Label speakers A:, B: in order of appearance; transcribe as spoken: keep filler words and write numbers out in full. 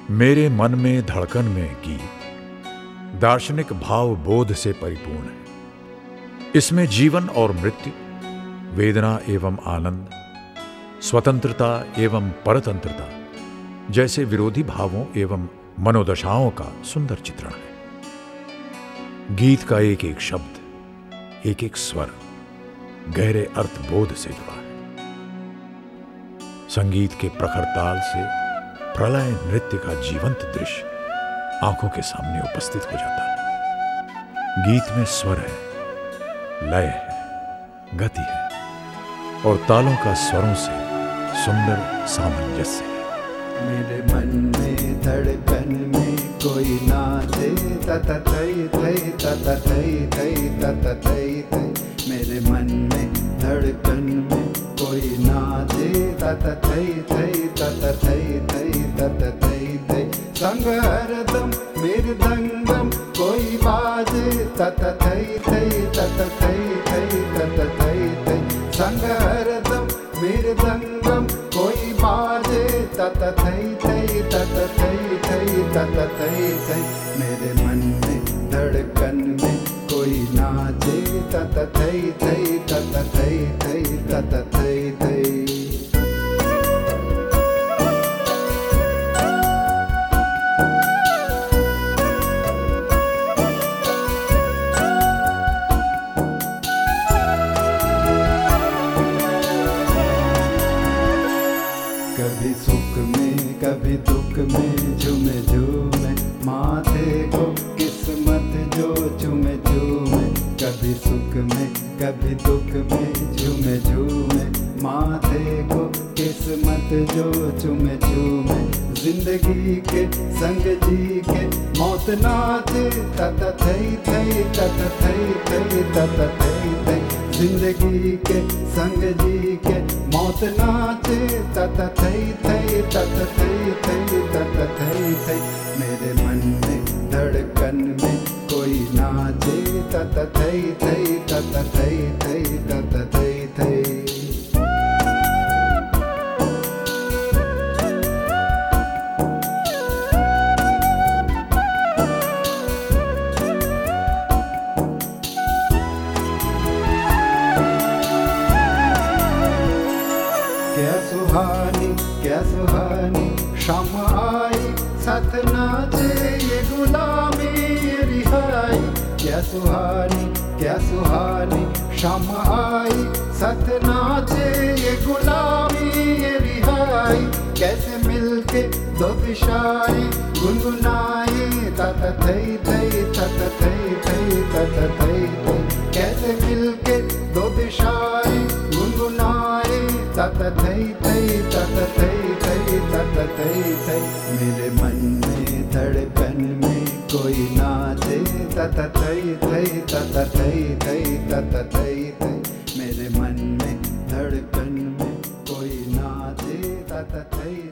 A: मेरे मन में धड़कन में गीत दार्शनिक भाव बोध से परिपूर्ण है। इसमें जीवन और मृत्यु, वेदना एवं आनंद, स्वतंत्रता एवं परतंत्रता जैसे विरोधी भावों एवं मनोदशाओं का सुंदर चित्रण है। गीत का एक एक शब्द, एक एक स्वर गहरे अर्थ बोध से जुड़ा है। संगीत के प्रखर ताल से प्रलय नृत्य का जीवंत दृश्य आंखों के सामने उपस्थित हो जाता है। गीत में स्वर है, लय है, गति है और तालों का स्वरों से सुंदर सामंजस्य है।
B: मेरे मन में धड़कन में कोई नाचे तत थई थई तत थई थई तत थई थई। मेरे मन में धड़कन में कोई नाचे तत थई थई तत थई थई तत थई थई। संग हरदम मृदंगम कोई बाजे तत थई थई तत थई थई तत थई थई। संग हरदम मृदंगम कोई बाजे तत थई थई तत थई थई तत थई थई। मेरे मन में धड़कन में कोई नाचे तत थई थई तत थई थई तत थई थई। कभी सुख में कभी दुख में झूमे झूमे माथे को किस्मत जो झूमे झूमे। कभी सुख में कभी दुख में झूमे झूमे माथे को किस्मत जो झूमे झूमे। जिंदगी के संग जी के मौत नाचे तत थई थई तत थई थई तत थई थई। जिंदगी के संग जी के मौत नाचे तत थई थई तत थई थई तत थई थई। मेरे मन में धड़कन में कोई नाचे तत थई थई तत थई थई तत थई थई। क्या सुहानी क्या सुहानी शाम आई, साथ नाचे ये गुलामी ये रिहाई। क्या सुहानी क्या सुहानी शाम आई, साथ नाचे ये गुलामी ये रिहाई। कैसे मिलके दो दिशाएं गुनगुनाए तत थई थई तत थई थई तत थई थई। कैसे मिलके दो दिशाएं गुनगुनाए तत थई थई तत थई थई तत थई थई। मेरे मन में धड़कन में कोई नाचे तत थई थई तत थई थई तत थई थई। मेरे मन में धड़कन में कोई नाचे तत थई